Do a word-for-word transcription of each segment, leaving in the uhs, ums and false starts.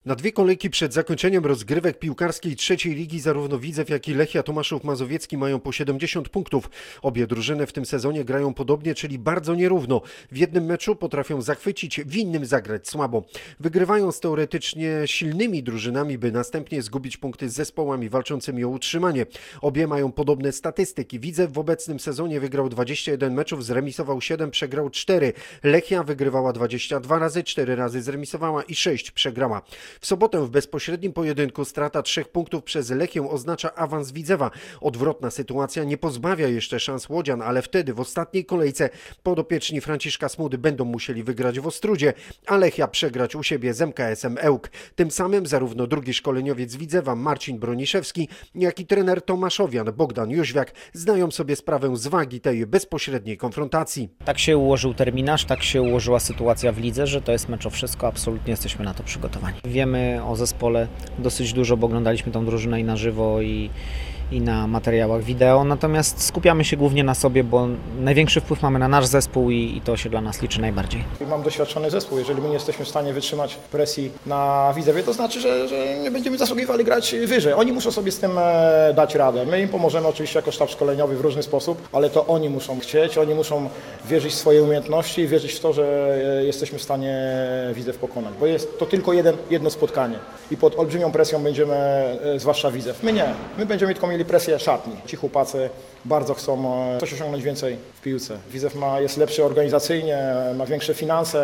Na dwie kolejki przed zakończeniem rozgrywek piłkarskiej trzeciej ligi zarówno Widzew, jak i Lechia Tomaszów Mazowiecki mają po siedemdziesiąt punktów. Obie drużyny w tym sezonie grają podobnie, czyli bardzo nierówno. W jednym meczu potrafią zachwycić, w innym zagrać słabo. Wygrywają z teoretycznie silnymi drużynami, by następnie zgubić punkty z zespołami walczącymi o utrzymanie. Obie mają podobne statystyki. Widzew w obecnym sezonie wygrał dwadzieścia jeden meczów, zremisował siedem, przegrał cztery. Lechia wygrywała dwadzieścia dwa razy, cztery razy zremisowała i sześć przegrała. W sobotę w bezpośrednim pojedynku strata trzech punktów przez Lechię oznacza awans Widzewa. Odwrotna sytuacja nie pozbawia jeszcze szans łodzian, ale wtedy w ostatniej kolejce podopieczni Franciszka Smudy będą musieli wygrać w Ostródzie, a Lechia przegrać u siebie z M K S em Ełk. Tym samym zarówno drugi szkoleniowiec Widzewa Marcin Broniszewski, jak i trener Tomaszowian Bogdan Jóźwiak znają sobie sprawę z wagi tej bezpośredniej konfrontacji. Tak się ułożył terminarz, tak się ułożyła sytuacja w lidze, że to jest mecz o wszystko, absolutnie jesteśmy na to przygotowani. Wiemy o zespole dosyć dużo, bo oglądaliśmy tą drużynę i na żywo i, i na materiałach wideo, natomiast skupiamy się głównie na sobie, bo największy wpływ mamy na nasz zespół i, i to się dla nas liczy najbardziej. Mam doświadczony zespół, jeżeli my nie jesteśmy w stanie wytrzymać presji na Widzewie, to znaczy, że, że nie będziemy zasługiwali grać wyżej. Oni muszą sobie z tym dać radę. My im pomożemy oczywiście jako sztab szkoleniowy w różny sposób, ale to oni muszą chcieć, oni muszą wierzyć w swoje umiejętności i wierzyć w to, że jesteśmy w stanie Widzew pokonać, bo jest to tylko jeden, jedno spotkanie i pod olbrzymią presją będziemy, zwłaszcza Widzew. My nie, my będziemy tylko mieli presję szatni. Ci chłopacy bardzo chcą coś osiągnąć więcej w piłce. Widzew ma, jest lepszy organizacyjnie, ma większe finanse,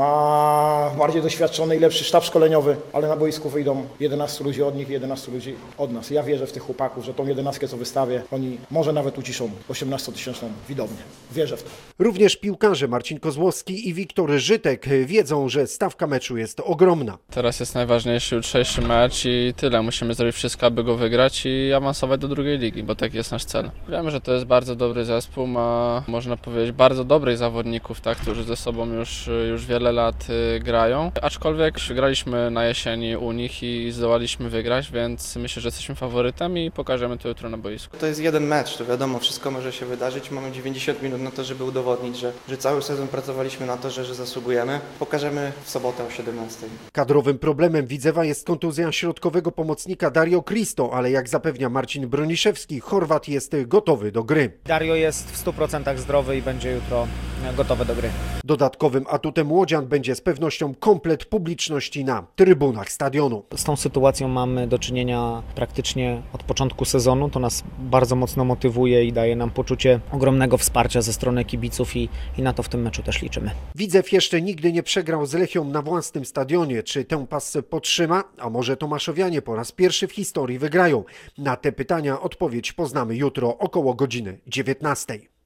ma bardziej doświadczony i lepszy sztab szkoleniowy, ale na boisku wyjdą jedenastu ludzi od nich i jedenastu ludzi od nas. Ja wierzę w tych chłopaków, że tą jedenastkę, co wystawię, oni może nawet uciszą osiemnastotysięczną widownię. Wierzę w to. Również piłkarze Marcin Kozłowski i Wiktor Żytek wiedzą, że stawka meczu jest ogromna. Teraz jest najważniejszy jutrzejszy mecz i tyle. Musimy zrobić wszystko, aby go wygrać i awansować do drugiej ligi, bo taki jest nasz cel. Wiemy, że to jest bardzo dobry zespół, ma, można powiedzieć, bardzo dobrych zawodników, tak, którzy ze sobą już, już wiele lat y, grają. Aczkolwiek graliśmy na jesieni u nich i zdołaliśmy wygrać, więc myślę, że jesteśmy faworytem i pokażemy to jutro na boisku. To jest jeden mecz, to wiadomo, wszystko może się wydarzyć. Mamy dziewięćdziesiąt minut na to, żeby udowodnić, że, że cały sezon pracowaliśmy na to, że, że zasługujemy. Pokażemy w sobotę o siedemnastej. Kadrowym problemem Widzewa jest kontuzja środkowego pomocnika Dario Cristo, ale jak zapewnia Marcin Broniszewski, Chorwat jest gotowy do gry. Dario jest w stu procentach zdrowy i będzie jutro gotowy do gry. Dodatkowym atutem łodzian będzie z pewnością komplet publiczności na trybunach stadionu. Z tą sytuacją mamy do czynienia praktycznie od początku sezonu. To nas bardzo mocno motywuje i daje nam poczucie ogromnego wsparcia ze strony kibiców i, i na to w tym meczu też liczymy. Widzew jeszcze nigdy nie przegrał z Lechią na własnym stadionie. Czy tę passę podtrzyma? A może Tomaszowianie po raz pierwszy w historii wygrają? Na te pytania odpowiedź poznamy jutro około godziny dziewiętnastej.